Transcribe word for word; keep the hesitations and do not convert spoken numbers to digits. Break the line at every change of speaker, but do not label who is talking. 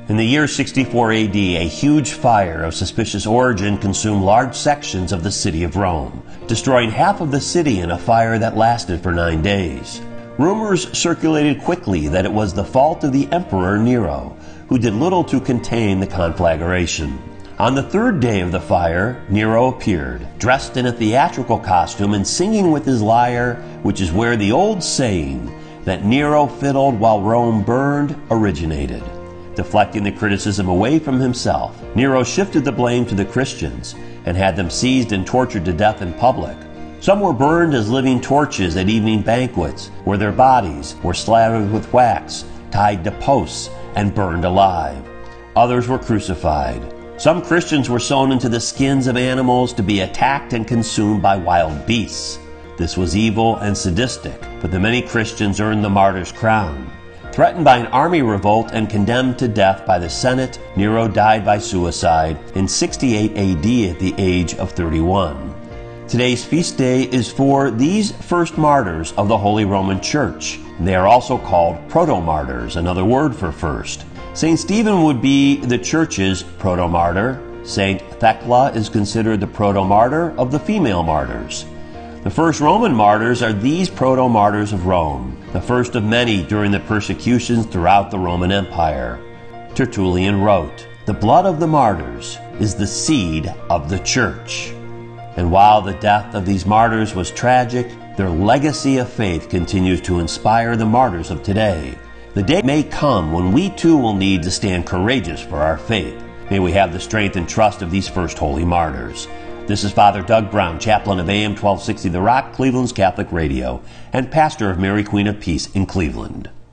In the year sixty-four A D, a huge fire of suspicious origin consumed large sections of the city of Rome, destroying half of the city in a fire that lasted for nine days. Rumors circulated quickly that it was the fault of the Emperor Nero, who did little to contain the conflagration. On the third day of the fire, Nero appeared, dressed in a theatrical costume and singing with his lyre, which is where the old saying that Nero fiddled while Rome burned originated. Deflecting the criticism away from himself, Nero shifted the blame to the Christians and had them seized and tortured to death in public. Some were burned as living torches at evening banquets, where their bodies were slathered with wax, tied to posts, and burned alive. Others were crucified. Some Christians were sewn into the skins of animals to be attacked and consumed by wild beasts. This was evil and sadistic, but the many Christians earned the martyr's crown. Threatened by an army revolt and condemned to death by the Senate, Nero died by suicide in sixty-eight A D at the age of thirty-one. Today's feast day is for these first martyrs of the Holy Roman Church. They are also called proto-martyrs, another word for first. Saint Stephen would be the Church's proto-martyr. Saint Thecla is considered the proto-martyr of the female martyrs. The first Roman martyrs are these proto-martyrs of Rome, the first of many during the persecutions throughout the Roman Empire. Tertullian wrote, "The blood of the martyrs is the seed of the Church." And while the death of these martyrs was tragic, their legacy of faith continues to inspire the martyrs of today. The day may come when we too will need to stand courageous for our faith. May we have the strength and trust of these first holy martyrs. This is Father Doug Brown, chaplain of A M twelve sixty The Rock, Cleveland's Catholic Radio, and pastor of Mary Queen of Peace in Cleveland.